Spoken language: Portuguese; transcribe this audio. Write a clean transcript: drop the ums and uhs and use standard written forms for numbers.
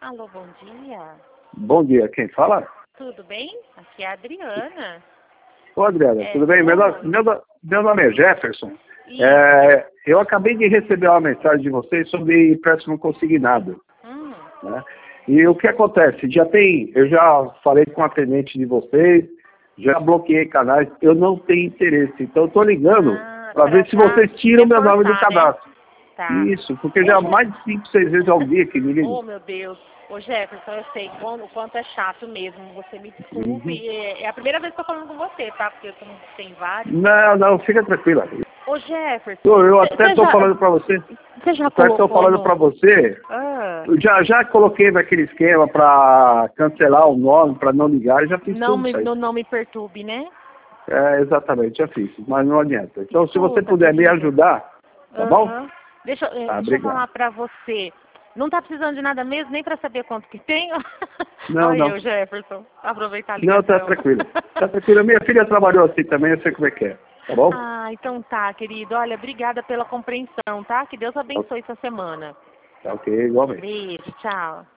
Alô, bom dia. Bom dia, quem fala? Tudo bem? Aqui é a Adriana. Ô, Adriana, tudo bem? Meu nome é Jefferson. Eu acabei de receber uma mensagem de vocês sobre empréstimo consignado. Né? E o que acontece? Eu já falei com a atendente de vocês, já bloqueei canais, eu não tenho interesse. Então eu estou ligando para ver se vocês tiram meu nome do cadastro. Né? Tá. Isso, porque já mais de 5, 6 vezes ao dia que me ligam. Oh, meu Deus. Ô, Jefferson, eu sei o quanto é chato mesmo. Você me desculpe. É a primeira vez que eu tô falando com você, tá? Porque como tem vários. Não, fica tranquila. Ô, Jefferson. Eu até estou falando para você. Você já colocou? Estou falando para você. Já coloquei naquele esquema para cancelar o nome, para não ligar, e já fiz tudo isso aí. Não me perturbe, né? Exatamente, já fiz, mas não adianta. Então, se você puder me ajudar, tá bom? Deixa eu falar pra você. Não tá precisando de nada mesmo, nem pra saber quanto que tem? Não. Eu, Jefferson, aproveitar a ligação. Não, tá tranquilo. Tá tranquilo. Minha filha trabalhou assim também, eu sei como é que é. Tá bom? Então tá, querido. Olha, obrigada pela compreensão, tá? Que Deus abençoe essa semana. Tá ok, igualmente. Beijo, tchau.